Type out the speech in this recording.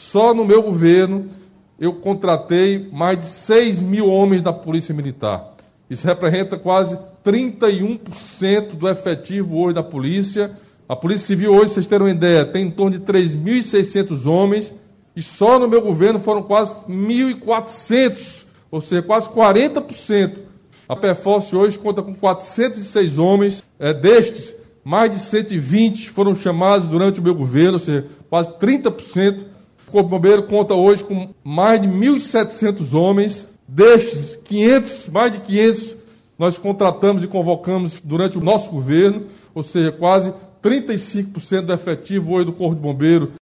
Só no meu governo eu contratei mais de 6 mil homens da Polícia Militar. Isso representa quase 31% do efetivo hoje da Polícia. A Polícia Civil hoje, vocês terem uma ideia, tem em torno de 3.600 homens e só no meu governo foram quase 1.400, ou seja, quase 40%. A Perforce hoje conta com 406 homens, destes, mais de 120 foram chamados durante o meu governo, ou seja, quase 30%. O Corpo de Bombeiro conta hoje com mais de 1.700 homens, destes, mais de 500 nós contratamos e convocamos durante o nosso governo, ou seja, quase 35% do efetivo hoje do Corpo de Bombeiro